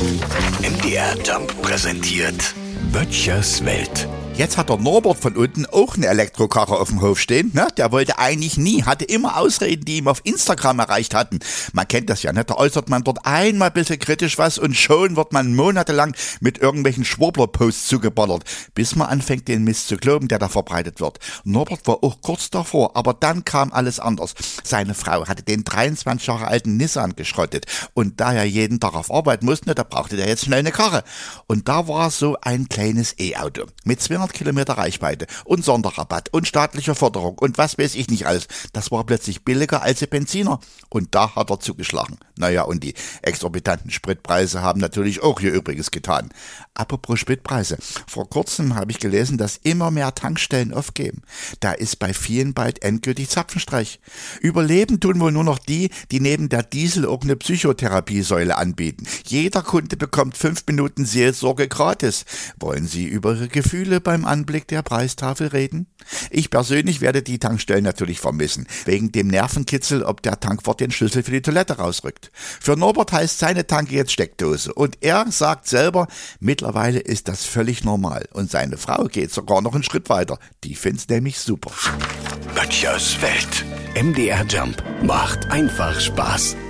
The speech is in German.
MDR Jump präsentiert Böttchers Welt. Jetzt hat der Norbert von unten auch eine Elektrokarre auf dem Hof stehen. Ne? Der wollte eigentlich nie, hatte immer Ausreden, die ihm auf Instagram erreicht hatten. Man kennt das ja, ne? Da äußert man dort einmal ein bisschen kritisch was und schon wird man monatelang mit irgendwelchen Schwurbler-Posts zugeballert, bis man anfängt, den Mist zu glauben, der da verbreitet wird. Norbert war auch kurz davor, aber dann kam alles anders. Seine Frau hatte den 23 Jahre alten Nissan geschrottet und da er jeden Tag auf Arbeit musste, da brauchte der jetzt schnell eine Karre. Und da war so ein kleines E-Auto mit 200 Kilometer Reichweite und Sonderrabatt und staatliche Förderung und was weiß ich nicht alles. Das war plötzlich billiger als die Benziner und da hat er zugeschlagen. Naja, und die exorbitanten Spritpreise haben natürlich auch ihr Übriges getan. Apropos Spritpreise. Vor kurzem habe ich gelesen, dass immer mehr Tankstellen aufgeben. Da ist bei vielen bald endgültig Zapfenstreich. Überleben tun wohl nur noch die neben der Diesel auch eine Psychotherapiesäule anbieten. Jeder Kunde bekommt 5 Minuten Seelsorge gratis. Wollen Sie über Ihre Gefühle beim Anblick der Preistafel reden? Ich persönlich werde die Tankstellen natürlich vermissen, wegen dem Nervenkitzel, ob der Tankwart den Schlüssel für die Toilette rausrückt. Für Norbert heißt seine Tanke jetzt Steckdose und er sagt selber, mittlerweile ist das völlig normal und seine Frau geht sogar noch einen Schritt weiter. Die find's nämlich super. Böttchers Welt. MDR Jump macht einfach Spaß.